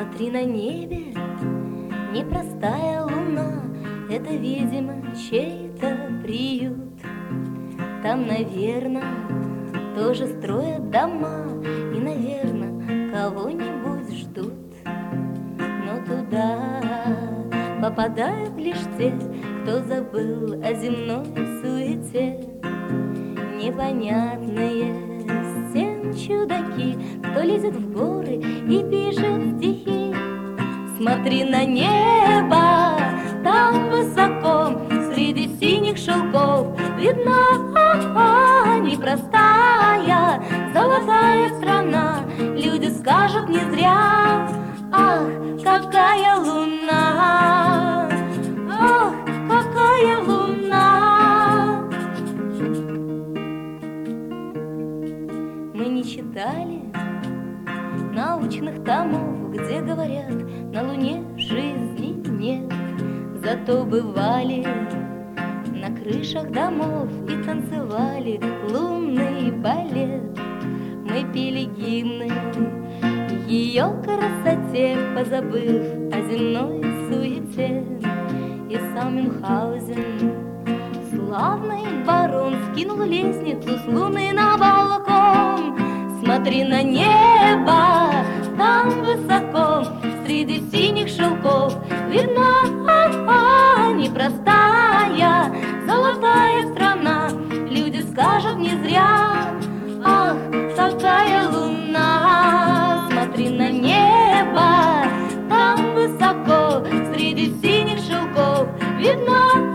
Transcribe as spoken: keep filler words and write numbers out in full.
Смотри, на небе непростая луна, это, видимо, чей-то приют. Там, наверное, тоже строят дома и, наверное, кого-нибудь ждут. Но туда попадают лишь те, кто забыл о земной суете. Непонятные всем чудаки, кто лезет в горы и пишет стихи. Смотри на небо, там высоко, среди синих шелков видна непростая золотая страна. Люди скажут не зря: ах, какая луна! Ах, какая луна! Мы не читали научных томов, где говорят, на Луне жизни нет. Зато бывали на крышах домов и танцевали лунный балет. Мы пели гимны ее красоте, позабыв о земной суете. И сам Мюнхгаузен, славный барон, скинул лестницу с луны на балкон. Смотри на небо, там высоко, среди синих шелков видна непростая золотая страна. Люди скажут не зря: ах, какая луна! Смотри на небо, там высоко, среди синих шелков видна